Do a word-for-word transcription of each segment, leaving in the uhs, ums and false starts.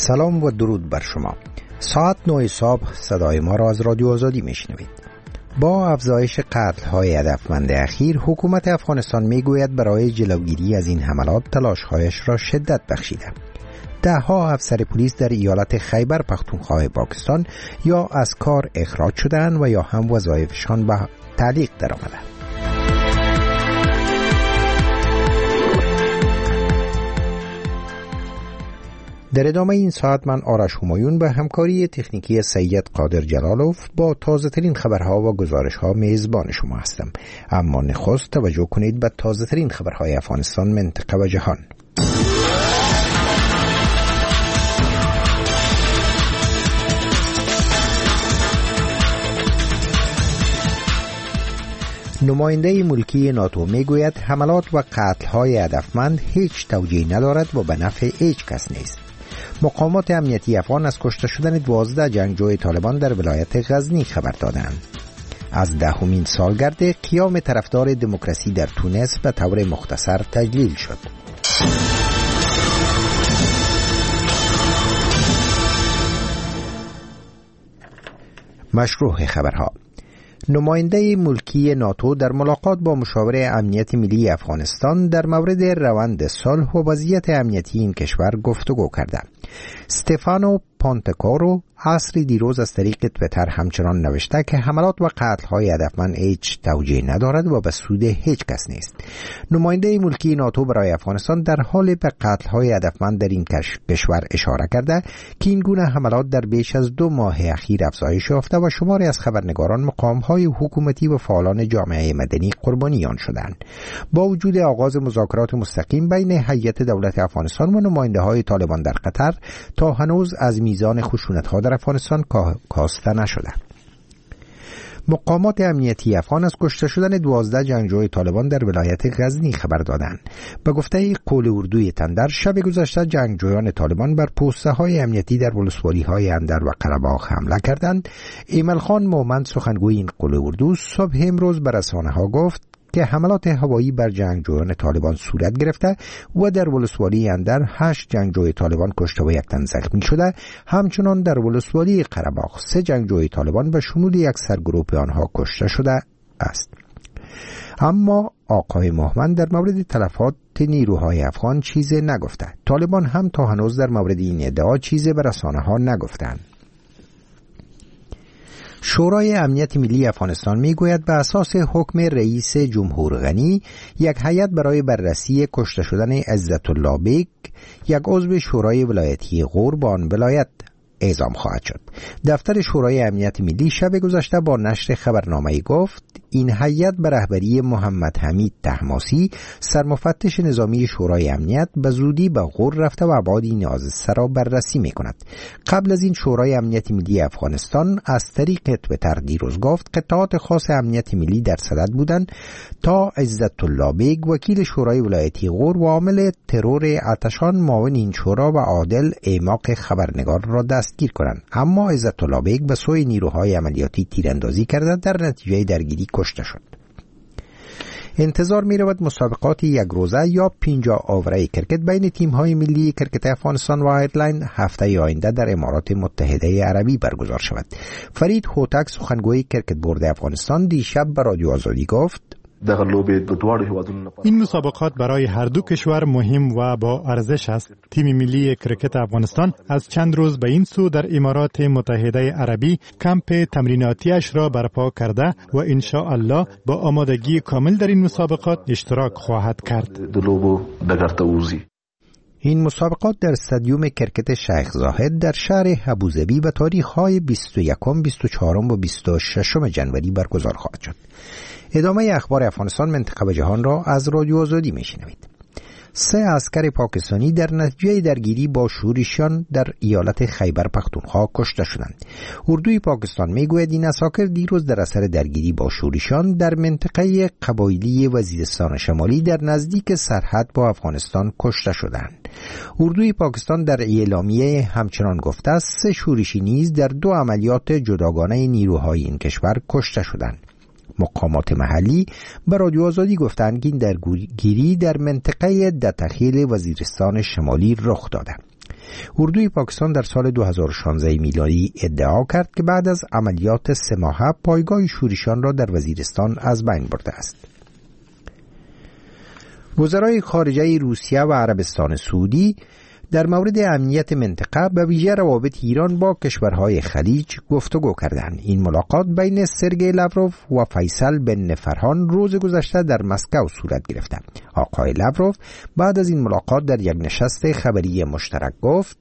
سلام و درود بر شما. ساعت نه صبح صدای ما را از رادیو آزادی میشنوید. با افزایش قتل‌های هدفمند اخیر، حکومت افغانستان میگوید برای جلوگیری از این حملات تلاش‌هایش را شدت بخشیده. ده‌ها افسر پلیس در ایالت خیبر پختونخوا پاکستان یا از کار اخراج شدند و یا هم وظایفشان به تعلیق درآمده. در ادامه این ساعت من آرش همایون به همکاری تکنیکی سید قادر جلالوف با تازه ترین خبرها و گزارش ها میزبان شما هستم. اما نخست توجه کنید به تازه ترین خبرهای افغانستان، منطقه و جهان. نماینده ملکی ناتو میگوید حملات و قتل‌های هدفمند هیچ توجیه ندارد و به نفع هیچ کس نیست. مقامات امنیتی افغان از کشته شدن دوازده جنگجوی طالبان در ولایت غزنی خبر دادند. از دهمین سالگرد قیام طرفدار دموکراسی در تونس به طور مختصر تجلیل شد. مشروع خبرها. نماینده ملکی ناتو در ملاقات با مشاور امنیت ملی افغانستان در مورد روند صلح و وضعیت امنیتی این کشور گفتگو کرده. استفانو پانتکورو عصری دیروز از طریق تویتر همچنان نوشته که حملات و قتل‌های هدفمند هیچ توجیه ندارد و به سود هیچ کس نیست. نماینده ملکی ناتو برای افغانستان در حال به قتل‌های هدفمند در این کشور اشاره کرده که این گونه حملات در بیش از دو ماه اخیر افزایش یافته و شماری از خبرنگاران، مقام‌های حکومتی و فعالان جامعه مدنی قربانی آن شدند. با وجود آغاز مذاکرات مستقیم بین هیئت دولت افغانستان و نماینده‌های طالبان در قطر، تا هنوز از میزان خشونت‌ها در افغانستان کاسته نشده. مقامات امنیتی افغان از کشته شدن دوازده جنگجوی طالبان در ولایت غزنی خبر دادند. به گفته قول اردوی تندر، شب گذشته جنگجویان طالبان بر پوسته‌های امنیتی در ولسوالی‌های اندر و قره‌باغ حمله کردند. ایمل خان مومند، سخنگوی این قول اردو، صبح امروز به رسانه‌ها گفت که حملات هوایی بر جنگجویان طالبان صورت گرفته و در ولسوالی اندر هشت جنگجوی طالبان کشته و یک تن زخمی شده. همچنان در ولسوالی قره‌باغ سه جنگجوی طالبان به شمول یک سرگروه آنها کشته شده است. اما آقای مومند در مورد تلفات نیروهای افغان چیزی نگفته. طالبان هم تا هنوز در مورد این ادعا چیزی به رسانه‌ها نگفتند. شورای امنیت ملی افغانستان میگوید به اساس حکم رئیس جمهور غنی، یک هیئت برای بررسی کشته شدن عزت الله بیگ، یک عضو شورای ولایتی غور به آن ولایت اعزام خواهد شد. دفتر شورای امنیت ملی شب گذشته با نشر خبرنامه‌ای گفت این هیئت به رهبری محمد حمید طهماسی، سرمفتش نظامی شورای امنیت، به زودی به غور رفته و ابعاد این حادثه را بررسی می‌کند. قبل از این شورای امنیت ملی افغانستان از طریق تویتر دیروز گفت قطعات خاص امنیت ملی در صدد بودند تا عزت الله بیگ، وکیل شورای ولایتی غور و عامل ترور آتشان، معاون این شورا و عادل ایماق خبرنگار را دستگیر کنند. اما عزت الله بیگ به سوی نیروهای عملیاتی تیراندازی کرده، در نتیجه درگیری کشته شد. انتظار می رود مسابقات یک روزه یا پنجاه آوره کرکت بین تیم‌های ملی کرکت افغانستان و آیرلند هفته آینده در امارات متحده عربی برگزار شود. فرید هوتک، سخنگوی کرکت بورد افغانستان، دیشب به رادیو آزادی گفت این مسابقات برای هر دو کشور مهم و با ارزش است. تیم ملی کرکت افغانستان از چند روز به این سو در امارات متحده عربی کمپ تمریناتیش را برپا کرده و ان شاء الله با آمادگی کامل در این مسابقات اشتراک خواهد کرد. این مسابقات در استادیوم کرکت شیخ زاهد در شهر ابوظبی به تاریخ‌های بیست و یکم، بیست و چهارم و بیست و ششم جنوری برگزار خواهد شد. ادامه اخبار افغانستان، منطقه و جهان را از رادیو آزادی میشنوید. سه عسکر پاکستانی در نتیجه درگیری با شورشیان در ایالت خیبر پختونخوا کشته شدند. اردوی پاکستان میگوید این عساکر دیروز در اثر درگیری با شورشیان در منطقه قبایلی وزیرستان شمالی در نزدیک سرحد با افغانستان کشته شدند. اردوی پاکستان در اعلامیه همچنان گفته است سه شورشی نیز در دو عملیات جداگانه نیروهای این کشور کشته شدند. مقامات محلی به رادیو آزادی گفتند که این درگیری در منطقه دتخیل وزیرستان شمالی رخ داده. اردوی پاکستان در سال دو هزار و شانزده میلادی ادعا کرد که بعد از عملیات سه ماهه پایگاه شورشیان را در وزیرستان از بین برده است. وزرای خارجه روسیه و عربستان سعودی در مورد امنیت منطقه به ویژه روابط ایران با کشورهای خلیج گفتگو کردند. این ملاقات بین سرگئی لاوروف و فیصل بن فرهان روز گذشته در مسکو صورت گرفت. آقای لاوروف بعد از این ملاقات در یک نشست خبری مشترک گفت: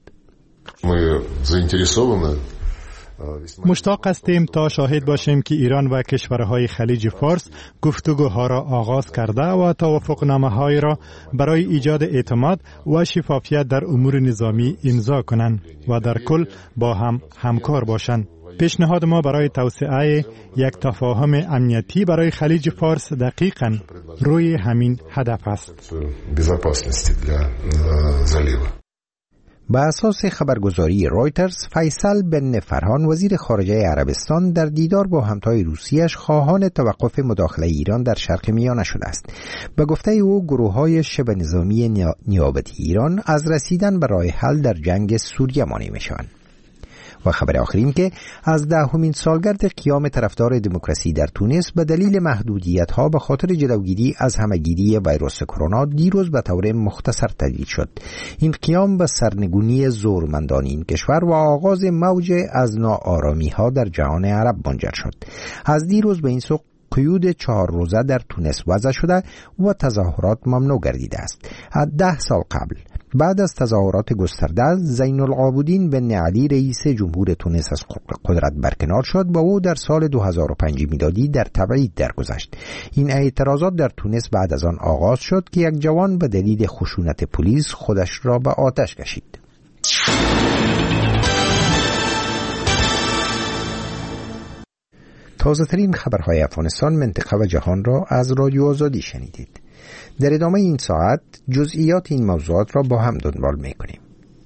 مشتاق هستیم تا شاهد باشیم که ایران و کشورهای خلیج فارس گفتگوها را آغاز کرده و توافقنامه‌های را برای ایجاد اعتماد و شفافیت در امور نظامی امضا کنند و در کل با هم همکار باشند. پیشنهاد ما برای توسعه یک تفاهم امنیتی برای خلیج فارس دقیقاً روی همین هدف است. به اساس خبرگزاری رویترز، فیصل بن فرهان وزیر خارجه عربستان در دیدار با همتای روسیه‌اش خواهان توقف مداخله ایران در شرق میانه شده است. به گفته او گروه‌های شبه نظامی نیابتی ایران از رسیدن به راه حل در جنگ سوریه مانع میشوند. و خبر آخرین که از دهمین سالگرد قیام طرفدار دموکراسی در تونس به دلیل محدودیت‌ها به خاطر جلوگیری از همه‌گیری ویروس کرونا دیروز به طور مختصر تجدید شد. این قیام به سرنگونی زورمندان این کشور و آغاز موج از ناآرامی‌ها در جهان عرب منجر شد. از دیروز به این سو قیود چهار روزه در تونس وضع شده و تظاهرات ممنوع گردیده است. از ده سال قبل بعد از تظاهرات گسترده، زین العابدین بن علی رئیس جمهور تونس از قدرت برکنار شد و او در سال دو هزار و پنج میلادی در تبعید درگذشت. این اعتراضات در تونس بعد از آن آغاز شد که یک جوان به دلیل خشونت پلیس خودش را به آتش کشید. تازه ترین خبرهای افغانستان، منطقه و جهان را از رادیو آزادی شنیدید. در ادامه این ساعت جزئیات این موضوعات را با هم دنبال می‌کنیم.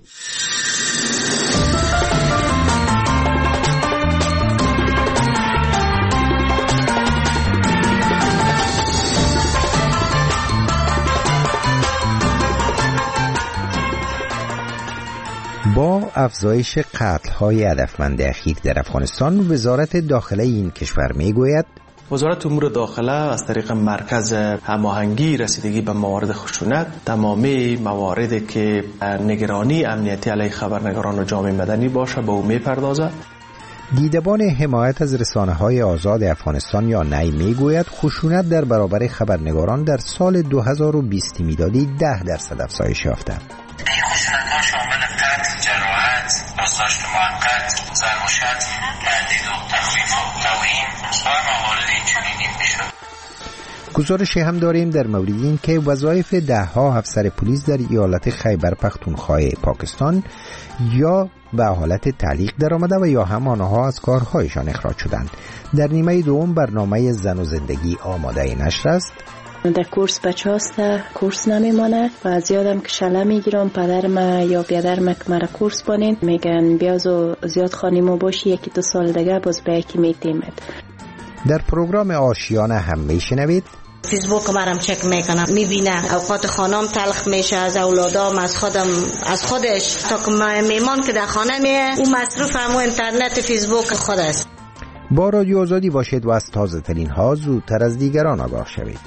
با افزایش قتل‌های هدفمند اخیر در افغانستان، وزارت داخله این کشور می‌گوید وزارت امور داخله از طریق مرکز هماهنگی رسیدگی به موارد خشونت تمامی مواردی که نگرانی امنیتی علیه خبرنگاران و جامعه مدنی باشه به او میپردازد. دیدبان حمایت از رسانه‌های آزاد افغانستان یا نی میگوید خشونت در برابر خبرنگاران در سال دو هزار و بیست میلادی ده درصد افزایش یافته. این خشونت‌ها شامل قتل، جراحت، بازداشت موقت، سرمشق، تهدید و تخویف و توهین و موارد اینچنینی میشد. گزارشی هم داریم در مورد این که وظایف ده ها افسر پلیس در ایالت خیبر پختونخوا پاکستان یا به حالت تعلیق در آمده و یا هم آنها از کارهایشان اخراج شدند. در نیمه دوم برنامه زن و زندگی آماده نشر است. در کورس بچه هاست کورس نمیمانه و از یادم که شله میگیرم پدرم یا بیادرم که مرا کورس بانین میگن بیاز و زیاد خانیمو باشی یکی دو سال دیگه باز به یکی میتیمد. در پروگرام آشیانه هم میشنوید فیسبوک مرم چک میکنم میبینه اوقات خانم تلخ میشه از اولادام از خودم از خودش تا که میمان که در خانه میه او مصروف همو اینترنت فیسبوک خود است. با رادیو آزادی باشید و از تازه ترین ها زودتر از دیگران آگاه شوید.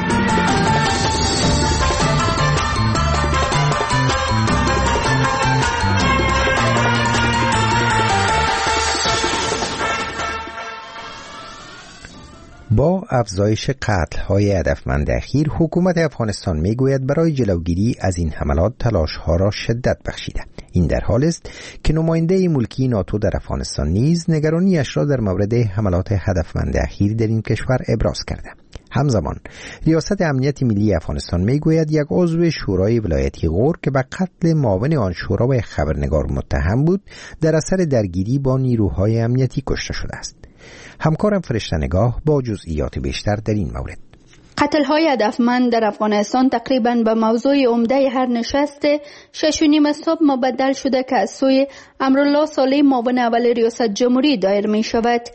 با افزایش قتل‌های هدفمند اخیر، حکومت افغانستان میگوید برای جلوگیری از این حملات تلاش‌ها را شدت بخشیده. این در حال است که نماینده ملکی ناتو در افغانستان نیز نگرانیش را در مورد حملات هدفمند اخیر در این کشور ابراز کرده. همزمان ریاست امنیت ملی افغانستان میگوید یک عضو شورای ولایتی غور که به قتل معاون آن شورا و خبرنگار متهم بود در اثر درگیری با نیروهای امنیتی کشته شده است. همکارم فرشته نگاه با جزئیات بیشتر در این مورد. قتل‌های هدفمند در افغانستان تقریباً به موضوع عمده هر نشست شش و نیم صبح مبدل شده که از سوی امرالله صالح معاون اول ریاست جمهوری دایر می شود.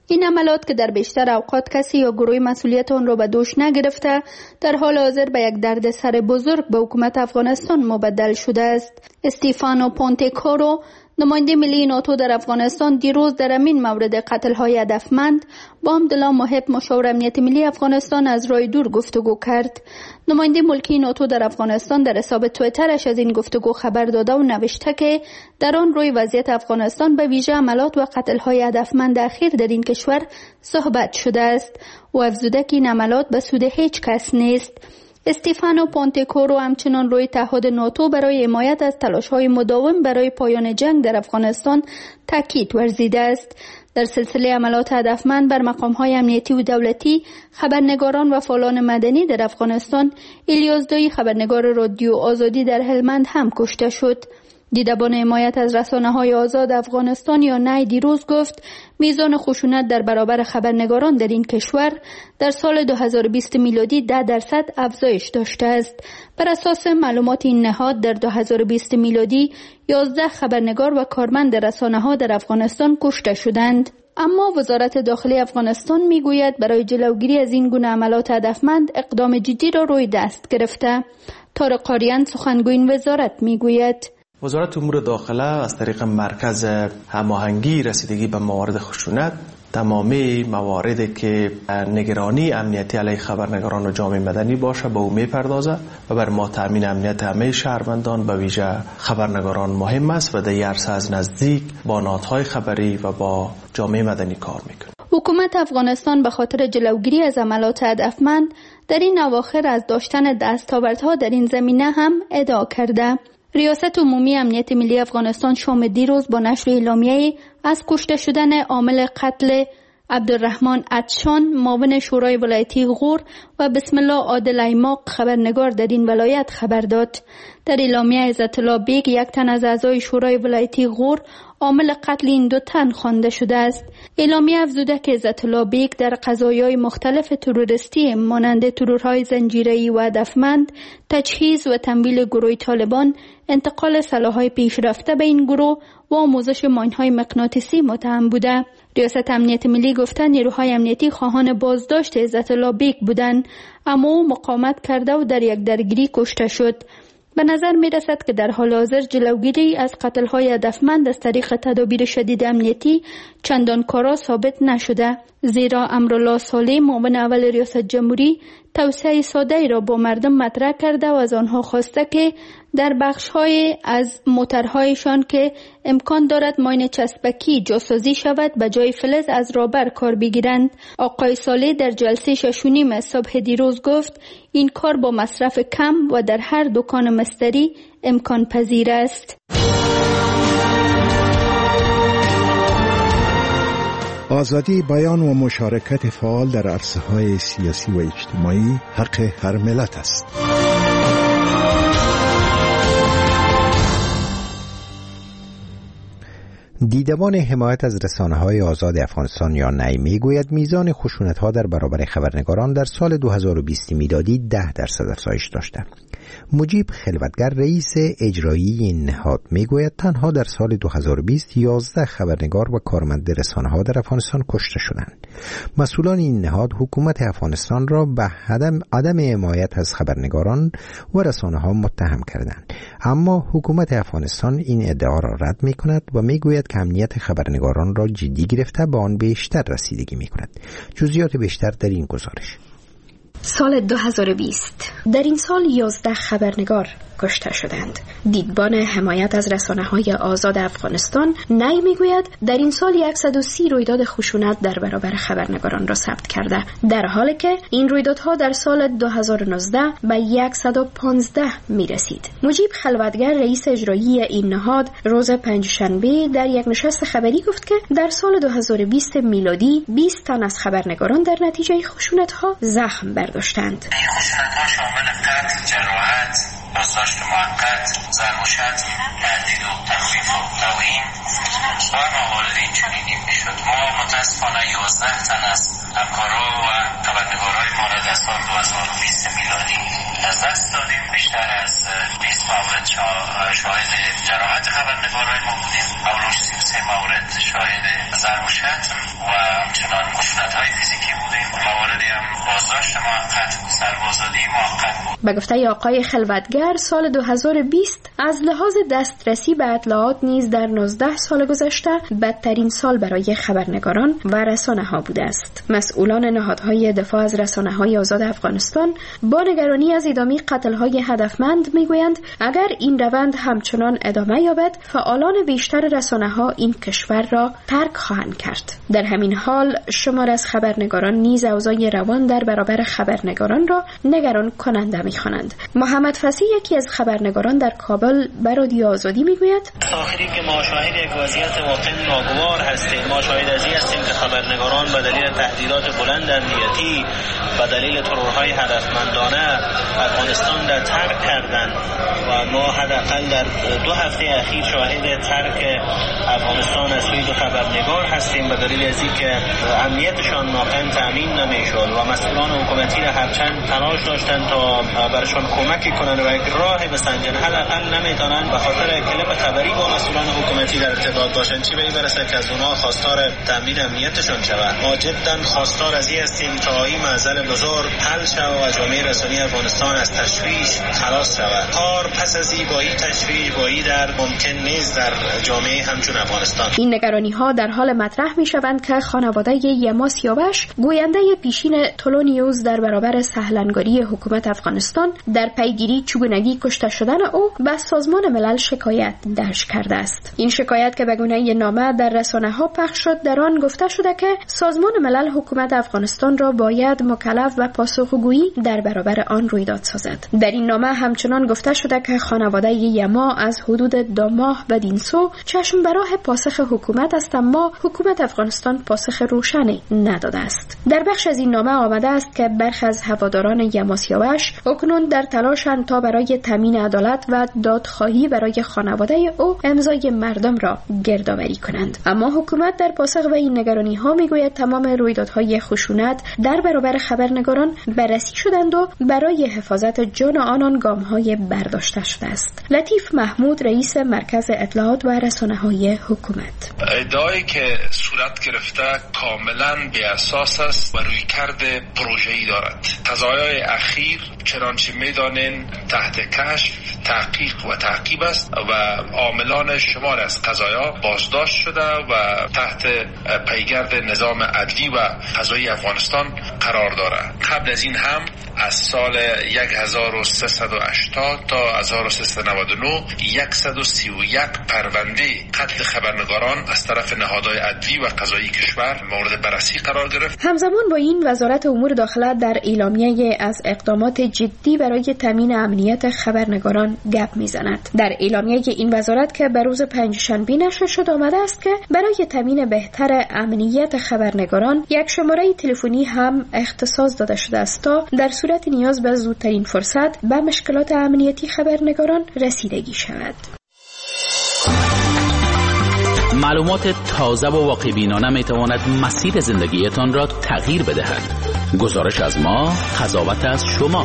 این عملات که در بیشتر اوقات کسی یا گروه مسئولیت آن را به دوش نگرفته، در حال حاضر به یک دردسر بزرگ به حکومت افغانستان مبدل شده است. استیفانو پونتکورو، نماینده ملی ناتو در افغانستان، دیروز در این مورد قتل‌های هدفمند با عبدالله محب، مشاور امنیت ملی افغانستان، از راه دور گفتگو کرد. نماینده ملکی ناتو در افغانستان در حساب توییترش از این گفتگو خبر داده و نوشته که در آن روی وضعیت افغانستان به ویژه عملات و قتل‌های هدفمند اخیر در این کشور صحبت شده است و افزوده که این عملات به سود هیچ کس نیست. استیفانو پونتکورو همچنان روی تعهد ناتو برای حمایت از تلاش‌های مداوم برای پایان جنگ در افغانستان تاکید ورزیده است. در سلسله عملات هدفمند بر مقام‌های امنیتی و دولتی، خبرنگاران و فعالان مدنی در افغانستان، الیاس دایی، خبرنگار رادیو آزادی در هلمند، هم کشته شد. دیدبان حمایت از رسانه‌های آزاد افغانستان یا نی دیروز گفت میزان خشونت در برابر خبرنگاران در این کشور در سال دو هزار و بیست میلادی ده درصد افزایش داشته است. بر اساس معلومات این نهاد در دو هزار و بیست میلادی یازده خبرنگار و کارمند رسانه‌ها در افغانستان کشته شدند. اما وزارت داخلی افغانستان میگوید برای جلوگیری از این گونه عملات هدفمند اقدام جدی را روی دست گرفته. طارق قاریان، سخنگوی این وزارت، میگوید وزارت امور داخله از طریق مرکز هماهنگی رسیدگی به موارد خشونت تمامی مواردی که نگرانی امنیتی علیه خبرنگاران و جامعه مدنی باشه به او میپردازه و بر ما تامین امنیت همه شهروندان به ویژه خبرنگاران مهم است و در عرصه از نزدیک با نهادهای خبری و با جامعه مدنی کار میکنه. حکومت افغانستان به خاطر جلوگیری از عملات هدفمند در این اواخر از داشتن دستاوردها در این زمینه هم ادعا کرده. ریاست عمومی امنیت ملی افغانستان شام دیروز با نشر اعلامیه‌ای از کشته شدن عامل قتل عبدالرحمن عطشان، معاون شورای ولایتی غور، و بسم الله عادل ایماق، خبرنگار در این ولایت، خبر داد. در اعلامیه عزت الله بیگ، یک تن از اعضای شورای ولایتی غور، عامل قتل این دو تن خوانده شده است. اعلامیه افزوده که عزت الله بیگ در قضایای مختلف تروریستی مانند ترورهای زنجیره‌ای و هدفمند، تجهیز و تمویل گروه طالبان، انتقال سلاح‌های پیشرفته به این گروه و آموزش ماین‌های مغناطیسی متهم بوده. ریاست امنیت ملی گفته نیروهای امنیتی خواهان بازداشت عزت الله بیگ بودند، اما او مقاومت کرده و در یک درگیری کشته شد. به نظر می رسد که در حال حاضر جلوگیری از قتل‌های هدفمند از طریق تدابیر شدید امنیتی چندان کارا ثابت نشده، زیرا امرالله صالح، معاون اول ریاست جمهوری، توصیه ساده را با مردم مطرح کرده و از آنها خواسته که در بخش‌های از موترهایشان که امکان دارد ماین چسبکی جاسازی شود به جای فلز از رابر کار بگیرند. آقای صالح در جلسه شش و نیم صبح دیروز گفت این کار با مصرف کم و در هر دکان مستری امکان پذیر است. آزادی بیان و مشارکت فعال در عرصه‌های سیاسی و اجتماعی حق هر ملت است. دیدبان حمایت از رسانه‌های آزاد افغانستان یا نی میگوید میزان خشونت‌ها در برابر خبرنگاران در سال دو هزار و بیست میلادی ده درصد افزایش داشته. مجیب خلوتگر، رئیس اجرایی این نهاد، میگوید تنها در سال دو هزار و بیست یازده خبرنگار و کارمند رسانه‌ها در افغانستان کشته شدند. مسئولان این نهاد حکومت افغانستان را به عدم عدم حمایت از خبرنگاران و رسانه‌ها متهم کردند، اما حکومت افغانستان این ادعا را رد می‌کند و میگوید که امنیت خبرنگاران را جدی گرفته به آن بیشتر رسیدگی می‌کند. جزئیات بیشتر در این گزارش. سال دو هزار و بیست در این سال یازده خبرنگار کشته شدند. دیدبان حمایت از رسانه‌های آزاد افغانستان نی میگوید در این سال صد و سی رویداد خشونت در برابر خبرنگاران را ثبت کرده، در حالی که این رویدادها در سال دو هزار و نوزده به صد و پانزده میرسید. مجیب خلوتگر، رئیس اجرایی این نهاد، روز پنجشنبه در یک نشست خبری گفت که در سال دو هزار و بیست میلادی بیست تن از خبرنگاران در نتیجه خشونت‌ها زخم برداشتند. خشونت‌ها شامل قتل، جراحت، بازداشت موقت، ضرب و شتم، تهدید و تخویف و توهین و موارد اینچنینی میشد. ما متاسفانه یازده تن از همکارا و خبرنگارای ما را در سال دو هزار و بیست میلادی از دست دادیم. بیشتر از بیست مورد شاهد جراحت خبرنگارای ما بودیم، اولش سی و سه مورد شاهد ضرب و شتم و و همچنان خشونت‌های فیزیکی بوده. مواردی هم بازداشت موقت، سربازادی موقت بود. به گفته آقای خلوتگر سال دو هزار و بیست از لحاظ دسترسی به اطلاعات نیز در نوزده سال گذشته بدترین سال برای خبرنگاران و رسانه‌ها بوده است. مسئولان نهادهای دفاع از رسانه‌های آزاد افغانستان با نگرانی از ادامه قتل‌های هدفمند میگویند اگر این روند همچنان ادامه یابد فعالان بیشتر رسانه‌ها این کشور را ترک خواهند کرد. در همین حال شمار از خبرنگاران نیز اوضاع روان در برابر خبرنگاران را نگران کننده می‌خوانند. محمد فصیح یکی از خبرنگاران در کابل به رادیو آزادی میگوید آخری که ما شاهد یک وضعیت واقعا ناگوار هستیم. ما شاهد از این هستیم که خبرنگاران به دلیل تهدیدات بلند امنیتی و دلیل ترورهای هدفمندانه افغانستان را ترک کردند و ما حداقل در دو هفته اخیر شاهد ترک افغانستان از سوی خبرنگار هستیم به دلیل از اینکه امنیتشان واقعا تامین نمیشد و مسئولان حکومتی را هرچند تلاش داشتند تا برشان کمکی کنند و یک راه بسنجن حداقل نمیتونند به خاطر کلپ خبری با مسئولان حکومتی در ارتباط باشند چی به این برسه که از اونها خواستار تامین امنیتشان شود. ما جدا خواستار از این هستیم تا این معضل بزرگ حل شود و جامعه رسانی افغانستان از تشویش خلاص شود. کار پس از این با این تشویش با این در ممکن نیست در جامعه همچون افغانستان. این نگرانی ها در حال مطرح می شوند که خانواده یما سیاوش گوینده پیشین تولو نیوز در برابر سهلنگاری حکومت افغانستان در پیگیری چگونگی کشته شدن او به سازمان ملل شکایت درج کرده است. این شکایت که به گونه نامه در رسانه ها پخش شد در آن گفته شده که سازمان ملل حکومت افغانستان را باید مکلف و پاسخگویی در برابر آن رویداد سازد. در این نامه همچنان گفته شده که خانواده یما از حدود دو ماه بدین سو چشم به راه پاسخ حکومت است اما حکومت افغانستان پاسخ روشنی نداده است. در بخش از این نامه آمده است که برخی از هواداران یما سیاوش اکنون در تلاشند تا برای تامین عدالت و دادخواهی برای خانواده او امضای مردم را گردآوری کنند. اما حکومت در پاسخ به این نگرانی ها میگوید تمام رویدادهای خشونت در برابر خبرنگاران بررسی شدند و برای حفاظت جان آنان گام‌های برداشته شده است. لطیف محمود رئیس مرکز اطلاعات و رسانه‌های حکومت: ادعایی که صورت گرفته کاملا بی اساس است و رویکرد پروژه‌ای دارد. قضایای اخیر چنانچه می‌دانین تحت کشف، تحقیق و تعقیب است و عاملان شمار از قضایا بازداشت شده و تحت پیگرد نظام عدلی و قضایی افغانستان قرار دارد. قبل از این هم از سال هزار و سیصد و هشتاد تا هزار و سیصد و نود و نه صد و سی و یک پرونده قتل خبرنگاران از طرف نهادهای عدلی و قضایی کشور مورد بررسی قرار گرفت. همزمان با این وزارت امور داخله در اعلامیه از اقدامات جدی برای تامین امنیت خبرنگاران گپ میزند. در اعلامیه این وزارت که به روز پنجشنبه نشر شد آمده است که برای تامین بهتر امنیت خبرنگاران یک شماره تلفنی هم اختصاص داده شده است تا در صورت نیاز به زودترین فرصت به مشکلات امنیتی خبرنگاران رسیدگی شود. معلومات تازه و واقع‌بینانه میتواند مسیر زندگیتان را تغییر بدهد. گزارش از ما، قضاوت از شما.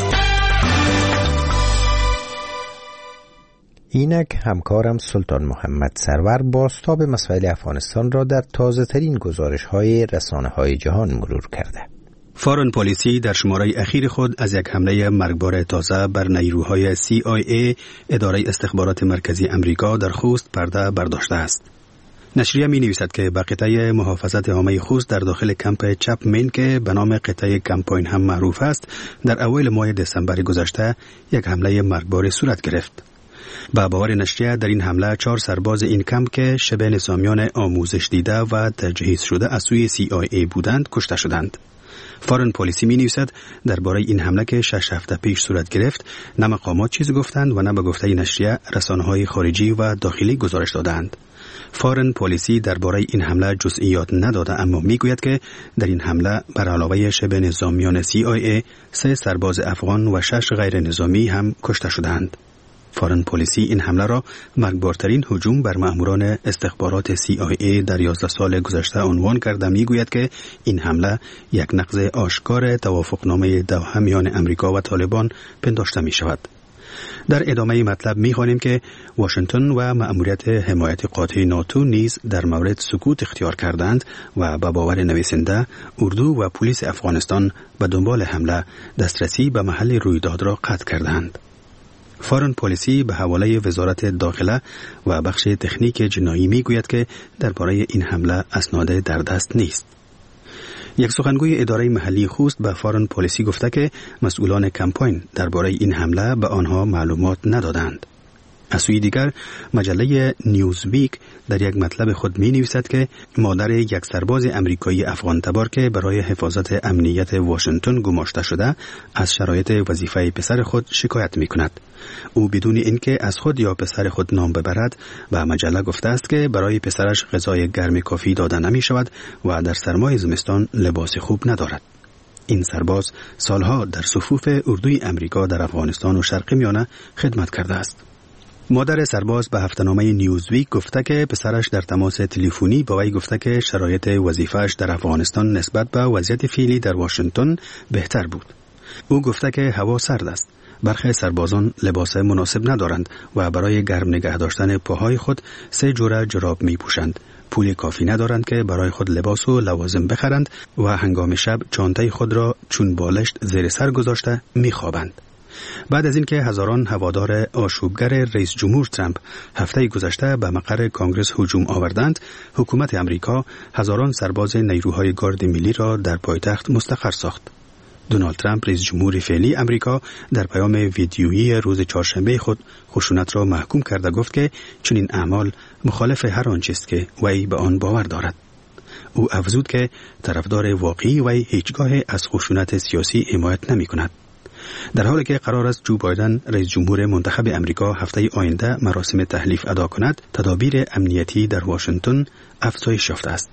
اینک همکارم سلطان محمد سرور بازتاب مسائل افغانستان را در تازه ترین گزارش های رسانه های جهان مرور کرده. فارن پالیسی در شماره اخیر خود از یک حمله مرگبار تازه بر نیروهای سی آی ای اداره استخبارات مرکزی امریکا در خوست پرده برداشته است. نشریه می نویسد که به قطعه محافظت عامه خوست در داخل کمپ چپمن که به نام قطعه کمپاین هم معروف است در اوایل ماه دسامبر گذشته یک حمله مرگبار صورت گرفت. با باور نشریه در این حمله چهار سرباز این کمپ که شبه نظامیان آموزش دیده و تجهیز شده از سوی سی آی ای بودند کشته شدند. فارن پالیسی می نویسد درباره این حمله که شش هفته پیش صورت گرفت نه مقامات چیزی گفتند و نه به گفته نشریه رسانه‌های خارجی و داخلی گزارش دادند. فارن پالیسی درباره این حمله جزئیات نداده اما میگوید که در این حمله بر علاوه شبه نظامیان سی آی ای سه سرباز افغان و شش غیر نظامی هم کشته شدند. فارن پالیسی این حمله را مرگبارترین هجوم بر مأموران استخبارات سی آی ای در یازده سال گذشته عنوان کرده میگوید که این حمله یک نقض آشکار توافقنامه دوحه میان امریکا و طالبان پنداشته می شود. در ادامه مطلب می‌خوانیم که واشنگتن و مأموریت حمایت قاطع ناتو نیز در مورد سکوت اختیار کردند و به باور نویسنده اردو و پلیس افغانستان به دنبال حمله دسترسی به محل رویداد را قطع کردند. فارن پالیسی به حواله وزارت داخله و بخش تکنیک جنایی میگوید که درباره این حمله اسناد در دست نیست. یک سخنگوی اداره محلی خوست به فارن پالیسی گفته که مسئولان کمپاین درباره این حمله به آنها معلومات ندادند. از سوی دیگر مجله نیوزویک در یک مطلب خود می نویسد که مادر یک سرباز امریکایی افغان تبار که برای حفاظت امنیت واشنگتن گماشته شده از شرایط وظیفه پسر خود شکایت می کند. او بدون اینکه از خود یا پسر خود نام ببرد به مجله گفته است که برای پسرش غذای گرم کافی داده نمی شود و در سرمای زمستان لباس خوب ندارد. این سرباز سالها در صفوف اردوی امریکا در افغانستان و شرق میانه خدمت کرده است. مادر سرباز به هفته‌نامه نیوزویک گفته که پسرش در تماس تلفنی با وی گفته که شرایط وظیفه‌اش در افغانستان نسبت به وضعیت فعلی در واشنگتن بهتر بود. او گفته که هوا سرد است. برخی سربازان لباس مناسب ندارند و برای گرم نگه داشتن پاهای خود سه جوره جراب می پوشند. پول کافی ندارند که برای خود لباس و لوازم بخرند و هنگام شب چانتای خود را چون بالشت زیر سر گذاشته می خوابند. بعد از اینکه هزاران هوادار آشوبگر رئیس جمهور ترامپ هفته گذشته به مقر کانگرس هجوم آوردند، حکومت امریکا هزاران سرباز نیروهای گارد ملی را در پایتخت مستقر ساخت. دونالد ترامپ رئیس جمهور فعلی امریکا در پیام ویدیویی روز چهارشنبه خود خشونت را محکوم کرده گفت که چنین اعمال مخالف هر آنچه است که وی به آن باور دارد. او افزود که طرفدار واقعی وی هیچگاه از خشونت سیاسی حمایت نمی کند. در حالی که قرار است جو بایدن رئیس جمهور منتخب امریکا هفته آینده مراسم تحلیف ادا کند، تدابیر امنیتی در واشنگتن افزایش یافته است.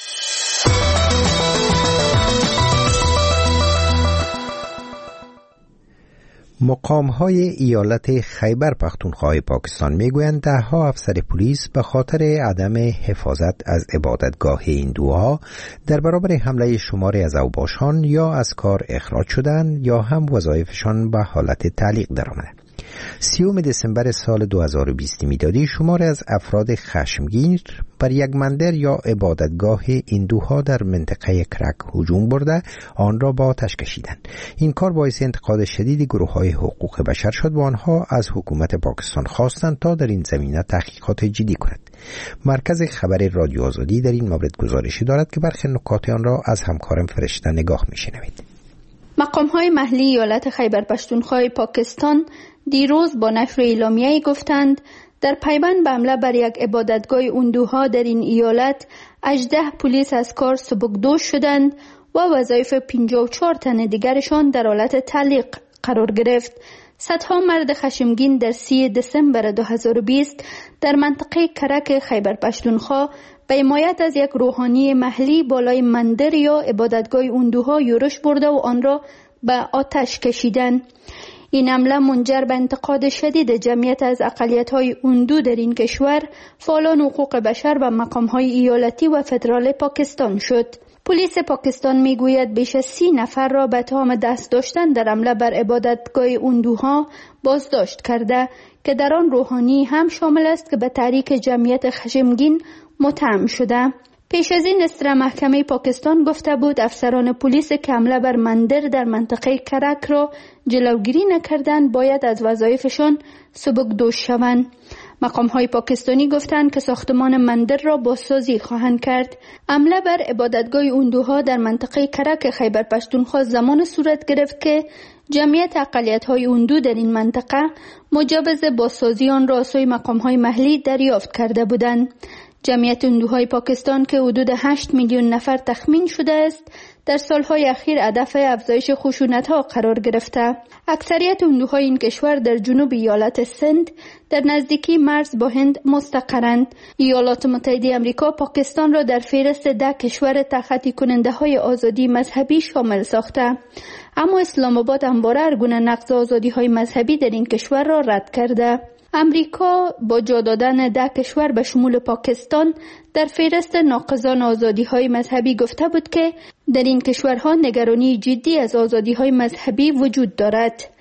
مقام‌های ایالت خیبر پختونخوا پاکستان میگویند ده‌ها افسر پلیس به خاطر عدم حفاظت از عبادتگاه هندوها در برابر حمله شماری از اوباشان یا از کار اخراج شدند یا هم وظایفشان به حالت تعلیق درآمد. سیوم دسامبر سال دو هزار و بیست میلادی شمار از افراد خشمگین بر یک مندر یا عبادتگاه هندوها در منطقه کرک هجوم برده آن را با آتش کشیدند. این کار باعث انتقاد شدید گروه‌های حقوق بشر شد و آنها از حکومت پاکستان خواستند تا در این زمینه تحقیقات جدی کند. مرکز خبر رادیو آزادی در این مورد گزارشی دارد که برخی نکات آن را از همکارم فرشته نگاه می‌شنوید. مقام‌های محلی ایالت خیبر پختونخوا پاکستان دیروز با نشر اعلامیه‌ای گفتند در پیوند به حمله بر یک عبادتگاه هندوها در این ایالت هجده پلیس از کار سبکدوش شدند و وظایف پنجاه و چهار تن دیگرشان در حالت تعلیق قرار گرفت. صدها مرد خشمگین در سی دسامبر دو هزار و بیست در منطقه کرک خیبر پختونخوا به حمایت از یک روحانی محلی بالای مندر یا عبادتگاه هندوها یورش برده و آن را به آتش کشیدند. این حمله منجر به انتقاد شدید جمعیت از اقلیت‌های هندو در این کشور، فعالان حقوق بشر و مقام‌های ایالتی و فدرال پاکستان شد. پلیس پاکستان میگوید بیش از سی نفر را به تهم دست داشتن در حمله بر عبادتگاه هندوها بازداشت کرده که در آن روحانی هم شامل است که به تحریک جمعیت خشمگین متهم شده. پیش از این استرا محکمه پاکستان گفته بود افسران پلیس که حمله بر مندر در منطقه کرک را جلوگیری نکردند باید از وظایفشان سبکدوش شوند. مقام‌های پاکستانی گفتند که ساختمان مندر را بازسازی خواهند کرد. حمله بر عبادتگاه هندوها در منطقه کرک خیبر پختونخوا زمان صورت گرفت که جمعیت اقلیت‌های هندو در این منطقه مجوز بازسازی آن را از سوی مقام‌های محلی دریافت کرده بودند. جمعیت هندوهای پاکستان که حدود هشت میلیون نفر تخمین شده است در سالهای اخیر هدف افزایش خشونت‌ها قرار گرفته. اکثریت هندوهای این کشور در جنوب ایالت سند در نزدیکی مرز با هند مستقرند. ایالات متحده آمریکا پاکستان را در فهرست ده کشور تخطی کننده های آزادی مذهبی شامل ساخته، اما اسلام آباد همواره هر گونه نقض آزادی های مذهبی در این کشور را رد کرده. امریکا با جا دادن ده کشور به شمول پاکستان در فهرست ناقضان آزادی‌های مذهبی گفته بود که در این کشورها نگرانی جدی از آزادی‌های مذهبی وجود دارد.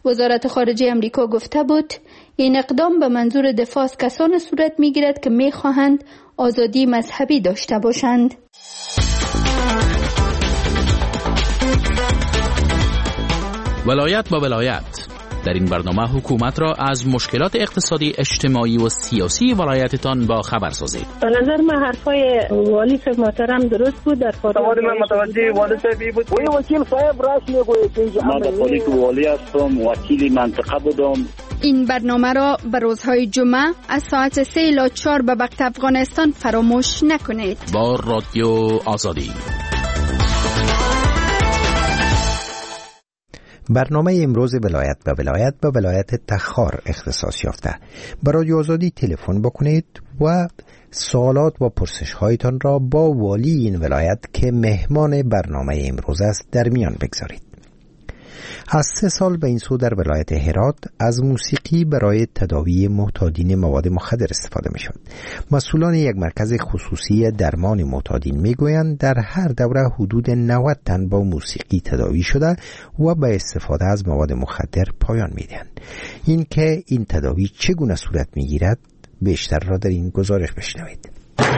وزارت خارجه امریکا گفته بود این اقدام به منظور دفاع از کسان صورت می‌گیرد که می‌خواهند آزادی مذهبی داشته باشند. ولایت با ولایت. در این برنامه حکومت را از مشکلات اقتصادی، اجتماعی و سیاسی ولایتتان با خبر سازید. به نظر من حرفای والی صاحب محترم درست بود. در سوال من متوجه والی صاحب بود. وی وکیل صاحب راست میگوید که من وکیل والی هستم، وکیل منطقه بودم. این برنامه را به روزهای جمعه از ساعت سه الی چهار به وقت افغانستان فراموش نکنید. با رادیو آزادی. برنامه امروز ولایت به ولایت به ولایت تخار اختصاص یافته. به رادیو آزادی تلفن بکنید و سوالات و پرسش هایتان را با والی این ولایت که مهمان برنامه امروز است در میان بگذارید. از سه سال به این سو در ولایت هرات از موسیقی برای تداوی معتادین مواد مخدر استفاده می شود. مسئولان یک مرکز خصوصی درمان معتادین می گویند در هر دوره حدود نود تن با موسیقی تداوی شده و به استفاده از مواد مخدر پایان می دهند. این که این تداوی چگونه صورت می گیرد بیشتر را در این گزارش بشنوید.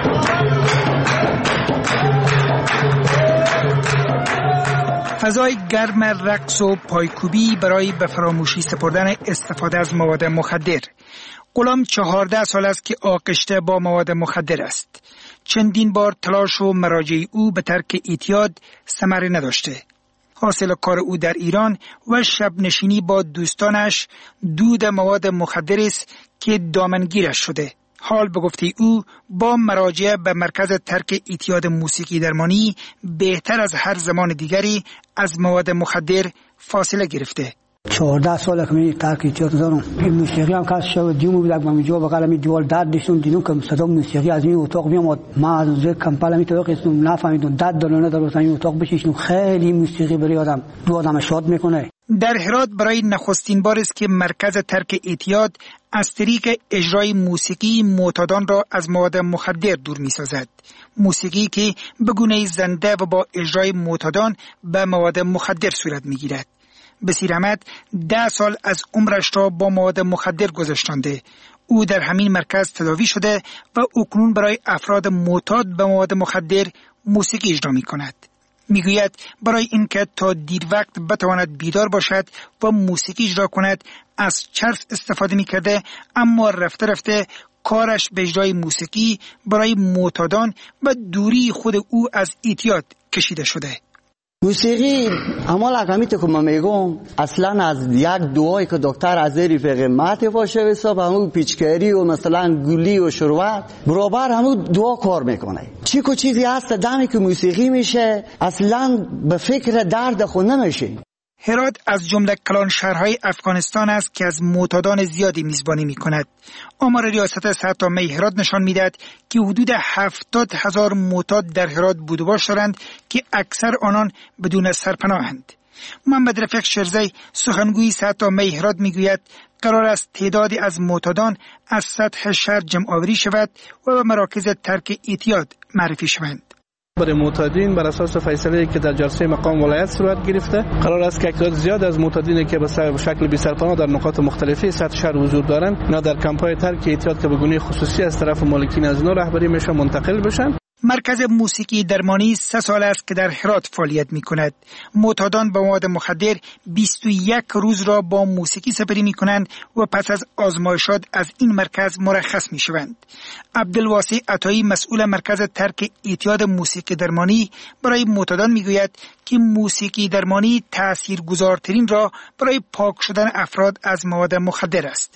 فضای گرم رقص و پایکوبی برای به فراموشی سپردن استفاده از مواد مخدر. غلام چهارده سال است که آغشته با مواد مخدر است. چندین بار تلاش و مراجع او به ترک اعتیاد ثمر نداشته. حاصل کار او در ایران و شب نشینی با دوستانش دود مواد مخدر است که دامنگیرش شده. حال به گفته او با مراجعه به مرکز ترک اعتیاد موسیقی درمانی بهتر از هر زمان دیگری از مواد مخدر فاصله گرفته. چهارده ساله که من ترک اعتیاد دارم. این موسیقی هم کاش شو دیمو بود من جو بغل می دیوال داد داشتم دیدم که صدا موسیقی از این اتاق میومد. ما از کمپالا می تو قسم نفهمیدم داد دلونه در این اتاق بشینم. خیلی موسیقی برای آدم دو آدم شاد میکنه. در هرات برای نخستین بار است که مرکز ترک اعتیاد از طریق اجرای موسیقی معتادان را از مواد مخدر دور می سازد. موسیقی که به گونه زنده و با اجرای معتادان به مواد مخدر صورت می گیرد. بصیر احمد ده سال از عمرش را با مواد مخدر گذشتانده. او در همین مرکز تداوی شده و اکنون برای افراد معتاد به مواد مخدر موسیقی اجرا می کند. میگوید برای اینکه تا دیر وقت بتواند بیدار باشد و موسیقی اجرا کند از چرس استفاده میکرده، اما رفته رفته کارش به اجرای موسیقی برای معتادان و دوری خود او از اعتیاد کشیده شده. موسیقی اما لقمیت که من میگم اصلا از یک دعایی که دکتر از رفیق مات باشه حساب همون پیچکاری و مثلا گلی و شروعات برابر همون دعا کار میکنه. چی کو چیزی هست دمی که موسیقی میشه اصلا به فکر درد خود نمیشه. هرات از جمله کلان شهرهای افغانستان است که از معتادان زیادی میزبانی میکند. آمار ریاست صحت عامه هرات نشان میدهد که حدود هفتاد هزار معتاد در هرات بود و باش دارند که اکثر آنان بدون سرپناهند. محمد رفیق شرزی سخنگوی صحت عامه هرات میگوید قرار است تعدادی از معتادان از سطح شهر جمع آوری شود و به مراکز ترک اعتیاد معرفی شوند. برای معتادین بر اساس فیصله که در جلسه مقام ولایت صورت گرفته قرار است که تعداد زیاد از معتادینی که به شکل بی سرپناه در نقاط مختلفی سطح شهر حضور دارند اینا در کمپ‌های ترک اعتیاد که به گونه خصوصی از طرف مالکین از اینا رهبری میشه منتقل بشن. مرکز موسیقی درمانی سه سال است که در هرات فعالیت می کند. معتادان با مواد مخدر بیست و یک روز را با موسیقی سپری می کنند و پس از آزمایشات از این مرکز مرخص می شوند. عبدالواسع عطایی مسئول مرکز ترک اعتیاد موسیقی درمانی برای معتادان می گوید که موسیقی درمانی تاثیرگذارترین را برای پاک شدن افراد از مواد مخدر است.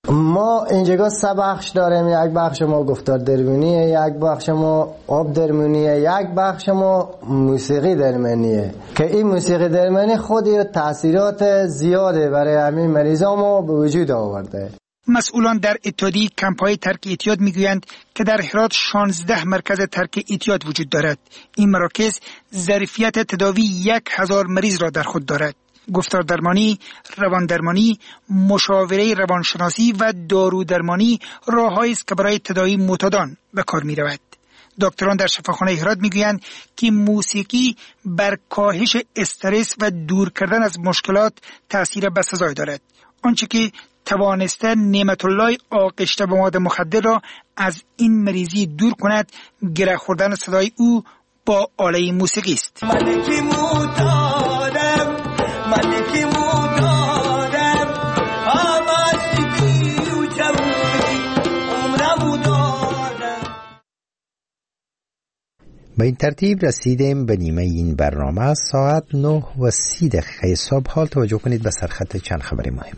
ما اینجا سه بخش داریم. یک بخش ما گفتار درمانیه، یک بخش ما آب درمانیه، یک بخش ما موسیقی درمانیه که این موسیقی درمانی خودی تاثیرات زیاده برای همین مریضا ما به وجود آورده. مسئولان در اتحادیه کمپ‌های ترک اعتیاد میگویند که در هرات شانزده مرکز ترک اعتیاد وجود دارد. این مراکز ظرفیت تداوی یک هزار مریض را در خود دارد. گفتار درمانی، روان درمانی، مشاوره روانشناسی و دارو درمانی راه‌هایی است که برای تداوی معتادان به کار می‌رود. دکتران در شفاخانه هرات میگویند که موسیقی بر کاهش استرس و دور کردن از مشکلات تأثیر بسزای دارد. آنچه که توانسته نعمت الله آغشته به مواد مخدر را از این مریضی دور کند گره خوردن صدای او با آله موسیقی است. ملکی مودارم ملکی مودارم آبادی و جوانی عمرم دارم. به این ترتیب رسیدیم به نیمه این برنامه. ساعت نه و سی دقیقه صبح. حال توجه کنید به سرخط چند خبر مهم.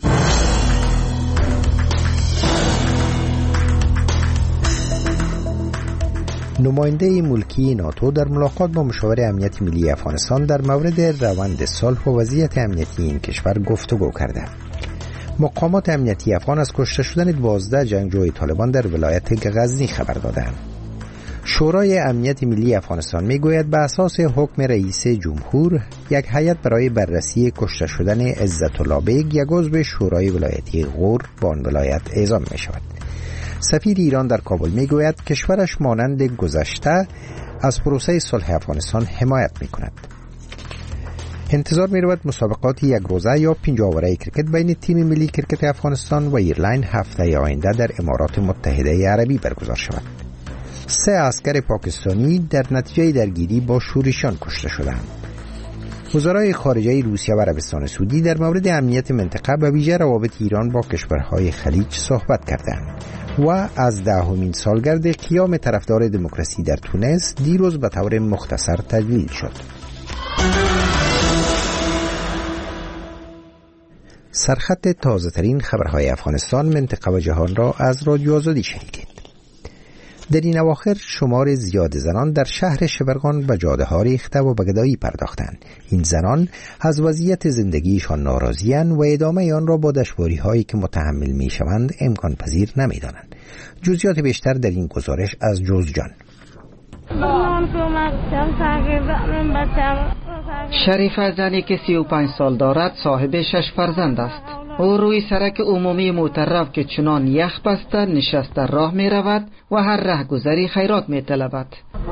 نماینده ملکی ناتو در ملاقات با مشاور امنیت ملی افغانستان در مورد روند صلح و وضعیت امنیتی این کشور گفتگو کرده. مقامات امنیتی افغان از کشته شدن دوازده جنگجوی طالبان در ولایت غزنی خبر دادند. شورای امنیت ملی افغانستان میگوید به اساس حکم رئیس جمهور یک هیئت برای بررسی کشته شدن عزت الله بیگ یک عضو شورای ولایتی غور با آن ولایت اعزام می شود. سفیر ایران در کابل میگوید کشورش مانند گذشته از پروسه صلح افغانستان حمایت می کند. انتظار می رود مسابقات یک روزه یا پنجاه اوره کرکت بین تیم ملی کرکت افغانستان و ایرلند هفته آینده در امارات متحده عربی برگزار شود. سه عسکر پاکستانی در نتیجه درگیری با شورشیان کشته شدند. وزرای خارجه روسیه و عربستان سعودی در مورد امنیت منطقه و ویژه روابط ایران با کشورهای خلیج صحبت کردند و از دهمین سالگرد قیام طرفدار دموکراسی در تونس دیروز به طور مختصر تجلیل شد. سرخط تازه ترین خبرهای افغانستان، منطقه و جهان را از رادیو آزادی شنیدید. در این اواخر شمار زیاد زنان در شهر شبرغان به جاده ها ریخته و به گدایی پرداختند. این زنان از وضعیت زندگیشان ناراضی‌اند و ادامه آن را با دشواری هایی که متحمل می شوند امکان پذیر نمی دانند. جزئیات بیشتر در این گزارش از جوزجان. شریفه زنی که سی و پنج سال دارد صاحب شش فرزند است. او روی سرک عمومی مترف که چنان یخ بسته نشسته راه می رود و هر رهگذری خیرات می طلبد.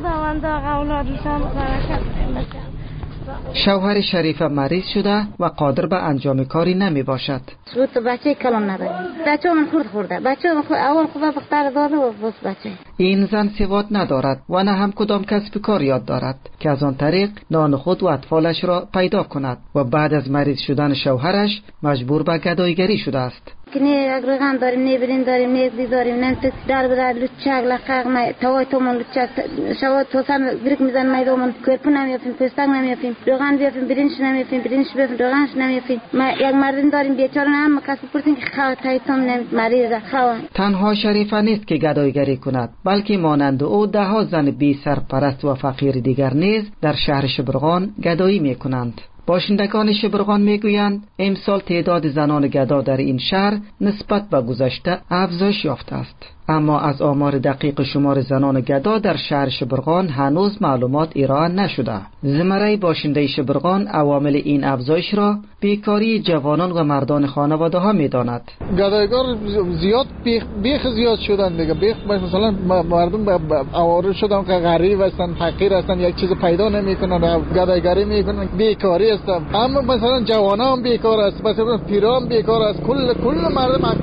شوهر شریفه مریض شده و قادر به انجام کاری نمی باشد. تو بچه کلام نداریم. بچه من خورد خورده. بچه من خورد اول خوبه بختر داده و بس بچه. این زن سواد ندارد و نه هم کدام کسب کار یاد دارد که از آن طریق نان خود و اطفالش را پیدا کند و بعد از مریض شدن شوهرش مجبور به گداییگری شده است. که نه اگرگان داریم، نه برین داریم، نه ازدی داریم، نه در بدر لچک لقاق ما توای تومون لچک شواد توسان گریک میزن میدومون کرپ نمیافیم، پستک نمیافیم، روغن بیافیم، برینش نمیافیم، برینش بیافیم، روغنش نمیافیم. ما یک مردین داریم بیچاره هم کسی پرسین که خواهد تایتون نمی مریضه خواهد. تنها شریفه نیست که گداییگری کند، بلکه مانند او ده ها زن بی سرپرست و فقیر دیگر نیز در شهر شبرغان گدایی میکنند. باشندگان شبرغان میگویند امسال تعداد زنان گدا در این شهر نسبت به گذشته افزایش یافته است. اما از آمار دقیق شمار زنان گدا در شهر شبرغان هنوز معلومات ارائه نشده. زمره باشنده شبرغان عوامل این افزایش را بیکاری جوانان و مردان خانواده ها میداند. گدایگار زیاد بیخ, بیخ زیاد شدن دیگه. بیخ مثلا مردم آواره شدن که غریب هستن، فقیر هستن، یک چیز پیدا نمیکنن، گدایگری میکنن، بیکاری است. اما مثلا جوانان هم بیکار است، مثلا پیران بیکار است. کل کل مردم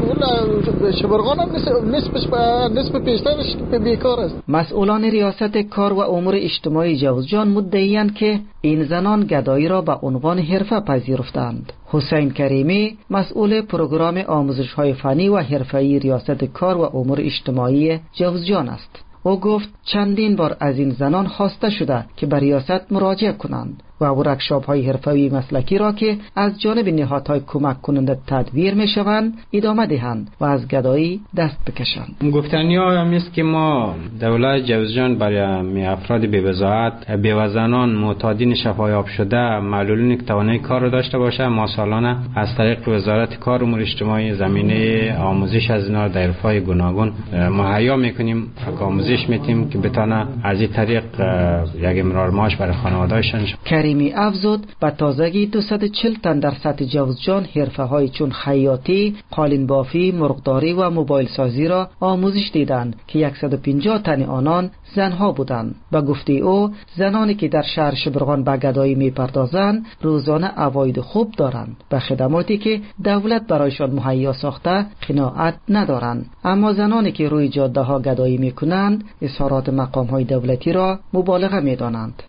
کل شبرغان هم نسبش نسبت پیشترش بیکار است. مسئولان ریاست کار و امور اجتماعی جوزجان مدعی‌اند که این زنان گدایی را به عنوان حرفه پذیرفتند. حسین کریمی مسئول پروگرام آموزش‌های فنی و حرفه‌ای ریاست کار و امور اجتماعی جوزجان است. او گفت چندین بار از این زنان خواسته شده که به ریاست مراجعه کنند و ورکشاپ‌های حرفه‌ای مسلکی را که از جانب نهادهای کمک کننده تدبیر می‌شوند ادامه دهند و از گدایی دست بکشند. گفتنی ها هم است که ما دولت جوزجان برای افراد بی‌وضاحت، بی‌وزنان، معتادین شفایاب شده، معلولین که توانایی کار را داشته باشه، ما سالانه از طریق وزارت کار و امور اجتماعی زمینه آموزش از اینا در حرفه‌های گوناگون مهیا می‌کنیم، آموزش می‌دیم که بتونه از این طریق یک امرار معاش برای خانواده‌شان. کریمی افزود به تازگی دویست و چهل تن در سطح جوزجان حرفه‌های چون خیاطی، قالین بافی، مرغداری و موبایل سازی را آموزش دیدند که صد و پنجاه تن آنان زنها بودند. به گفته او زنانی که در شهر شبرغان به گدایی می‌پردازند روزانه عواید خوب دارند. به خدماتی که دولت برایشان مهیا ساخته قناعت ندارند. اما زنانی که روی جاده ها گدایی می‌کنند اظهارات مقام‌های دولتی را مبالغه می‌دانند.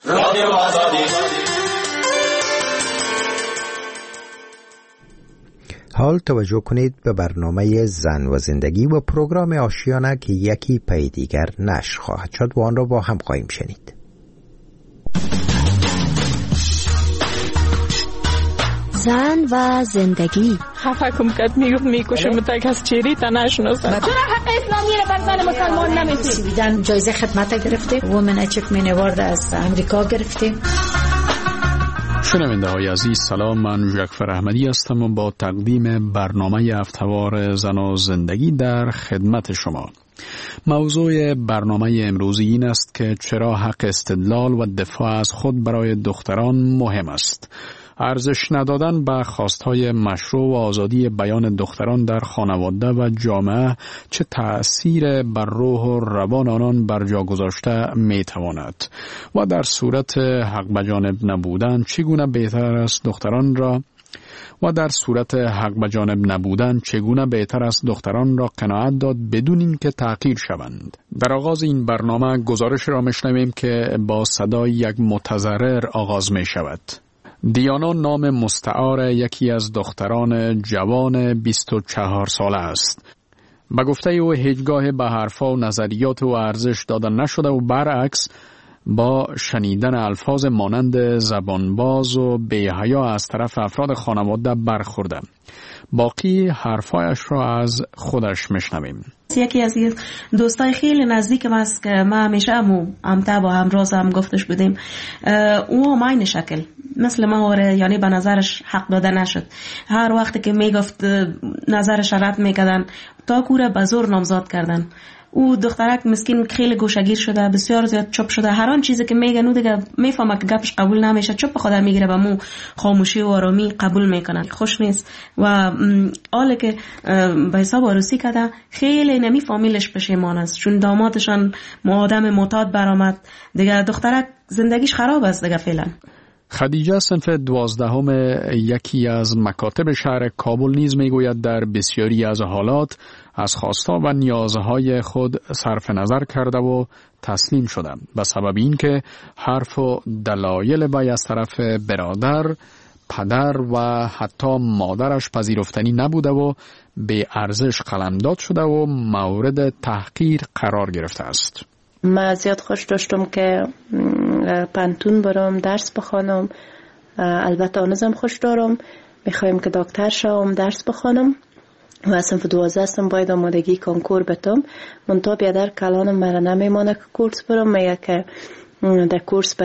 حال توجه کنید به برنامه زن و زندگی و پروگرام آشیانه که یکی پی دیگر نشر خواهد شد و آن را با هم خواهیم شنید. زن و زندگی. خفه کم کد میگفت میکشم تا کس چیری تا نشناسم. چرا حق اسلامی رو بر زن مسلمان نمیدی؟ سویدن جایزه خدمت گرفته، وومن اچیومنت اوارد از امریکا گرفته. شنونده های عزیز سلام، من جعفر احمدی هستم و با تقدیم برنامه هفته‌وار زن و زندگی در خدمت شما. موضوع برنامه امروزی این است که چرا حق استدلال و دفاع از خود برای دختران مهم است. ارزش ندادن به خواستهای مشروع و آزادی بیان دختران در خانواده و جامعه چه تأثیر بر روح و روان آنان بر جا گذاشته می تواند و در صورت حق بجانب نبودن چگونه بهتر است دختران را و در صورت حق بجانب نبودن چگونه بهتر است دختران را قناعت داد بدون اینکه تحقیر شوند. در آغاز این برنامه گزارش را میشنویم که با صدای یک متضرر آغاز می شود. دیانا نام مستعار یکی از دختران جوان بیست و چهار ساله است. به گفته او هیچگاه به حرفا و نظریات و ارزش دادن نشده و برعکس با شنیدن الفاظ مانند زبانباز و بی‌حیا از طرف افراد خانواده برخورده. باقی حرفایش را از خودش میشنویم. یکی از دوستای خیلی نزدیکم است که ما همیشه امو امتا با همراز هم گفتش بودیم، او هم این شکل مثل ما وره، یعنی به نظرش حق داده نشد. هر وقت که میگفت نظرش رد میکردن تا کوره به زور نامزاد کردن. او دخترک مسکین خیلی گوشگیر شده، بسیار زیاد چپ شده. هر آن چیزی که میگن او دیگه میفهمه که گپش قبول نمیشه، چپ خودم میگیره و مو خاموشی و آرامی قبول میکنه. خوش نیست و حالا که به حساب عروسی کرده خیلی نمی فامیلش پشیمان است، چون دامادشان آدم معتاد برآمد. دیگه دخترک زندگیش خراب است دیگه فعلا. خدیجه صنف دوازدهم یکی از مکاتب شهر کابل نیز میگوید در بسیاری از حالات از خواستا و نیازهای خود صرف نظر کرده و تسلیم شده به سبب اینکه حرف و دلایل وی از طرف برادر، پدر و حتی مادرش پذیرفتنی نبوده و به ارزش قلمداد شده و مورد تحقیر قرار گرفته است. من زیاد خوش داشتم که پانتون برام درس بخوانم. البته آنازم خوش دارم، میخوایم که دکتر شوم درس بخوانم و اصلا في دوازده هستم باید آمادگی کنکور بتم. منطقه بیادر کلانم مرا نمیمانه که کورس برم، میگه که در کورس